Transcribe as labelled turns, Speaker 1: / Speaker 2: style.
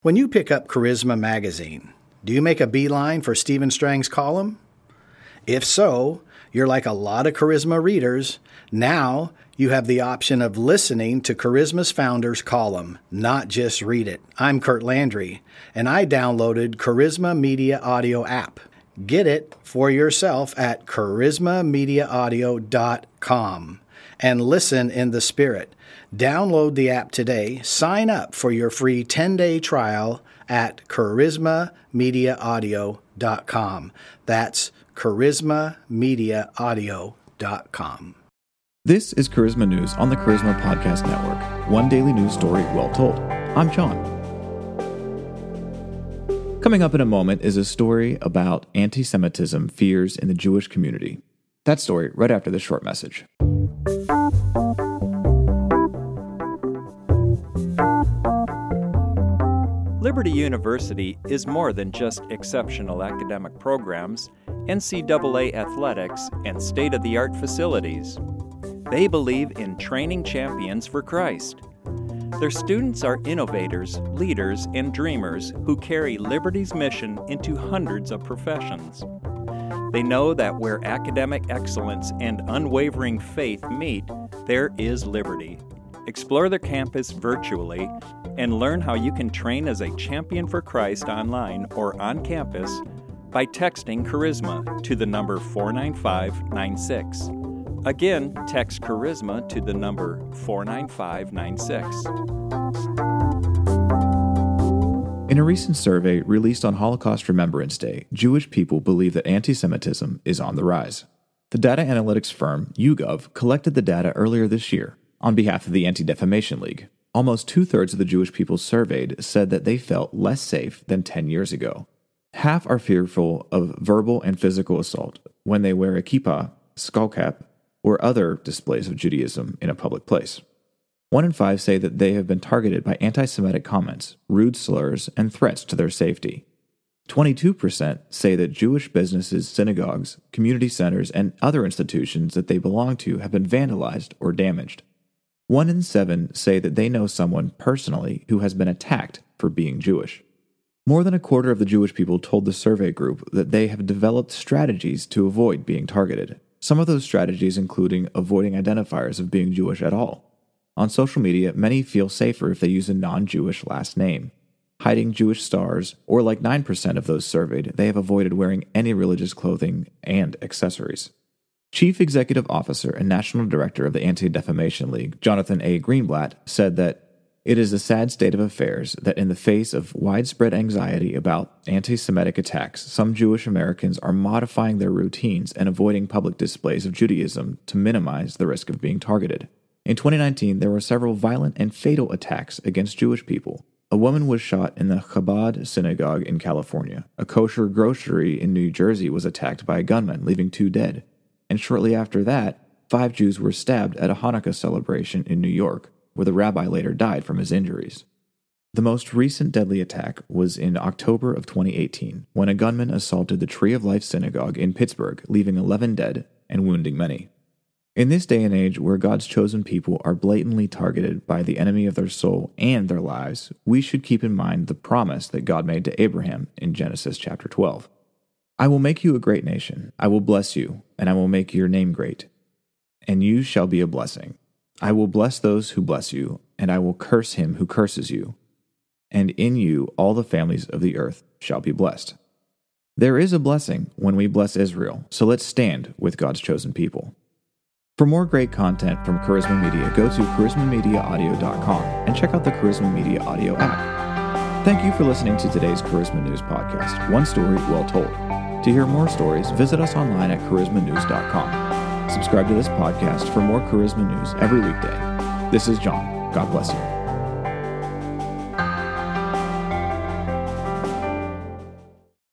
Speaker 1: When you pick up Charisma Magazine, do you make a beeline for Stephen Strang's column? If so, you're like a lot of Charisma readers. Now you have the option of listening to Charisma's founder's column, not just read it. I'm Kurt Landry, and I downloaded Charisma Media Audio app. Get it for yourself at charismamediaaudio.com and listen in the Spirit. Download the app today. Sign up for your free 10-day trial at charismamediaaudio.com. That's charismamediaaudio.com.
Speaker 2: This is Charisma News on the Charisma Podcast Network. One daily news story well told. I'm John. Coming up in a moment is a story about anti-Semitism fears in the Jewish community. That story right after this short message.
Speaker 3: Liberty University is more than just exceptional academic programs, NCAA athletics, and state-of-the-art facilities. They believe in training champions for Christ. Their students are innovators, leaders, and dreamers who carry Liberty's mission into hundreds of professions. They know that where academic excellence and unwavering faith meet, there is liberty. Explore their campus virtually and learn how you can train as a champion for Christ online or on campus by texting Charisma to the number 49596. Again, text Charisma to the number 49596.
Speaker 2: In a recent survey released on Holocaust Remembrance Day, Jewish people believe that anti-Semitism is on the rise. The data analytics firm YouGov collected the data earlier this year on behalf of the Anti-Defamation League. Almost two-thirds of the Jewish people surveyed said that they felt less safe than 10 years ago. Half are fearful of verbal and physical assault when they wear a kippah, skullcap, or other displays of Judaism in a public place. 1 in 5 say that they have been targeted by anti-Semitic comments, rude slurs, and threats to their safety. 22% say that Jewish businesses, synagogues, community centers, and other institutions that they belong to have been vandalized or damaged. 1 in 7 say that they know someone personally who has been attacked for being Jewish. More than a quarter of the Jewish people told the survey group that they have developed strategies to avoid being targeted. Some of those strategies including avoiding identifiers of being Jewish at all. On social media, many feel safer if they use a non-Jewish last name. Hiding Jewish stars, or like 9% of those surveyed, they have avoided wearing any religious clothing and accessories. Chief Executive Officer and National Director of the Anti-Defamation League, Jonathan A. Greenblatt, said that it is a sad state of affairs that in the face of widespread anxiety about anti-Semitic attacks, some Jewish Americans are modifying their routines and avoiding public displays of Judaism to minimize the risk of being targeted. In 2019, there were several violent and fatal attacks against Jewish people. A woman was shot in the Chabad synagogue in California. A kosher grocery in New Jersey was attacked by a gunman, leaving 2 dead. And shortly after that, 5 Jews were stabbed at a Hanukkah celebration in New York, where the rabbi later died from his injuries. The most recent deadly attack was in October of 2018, when a gunman assaulted the Tree of Life synagogue in Pittsburgh, leaving 11 dead and wounding many. In this day and age where God's chosen people are blatantly targeted by the enemy of their soul and their lives, we should keep in mind the promise that God made to Abraham in Genesis chapter 12. I will make you a great nation. I will bless you, and I will make your name great. And you shall be a blessing. I will bless those who bless you, and I will curse him who curses you. And in you all the families of the earth shall be blessed. There is a blessing when we bless Israel, so let's stand with God's chosen people. For more great content from Charisma Media, go to charismamediaaudio.com and check out the Charisma Media Audio app. Thank you for listening to today's Charisma News podcast, one story well told. To hear more stories, visit us online at charismanews.com. Subscribe to this podcast for more Charisma News every weekday. This is John. God bless you.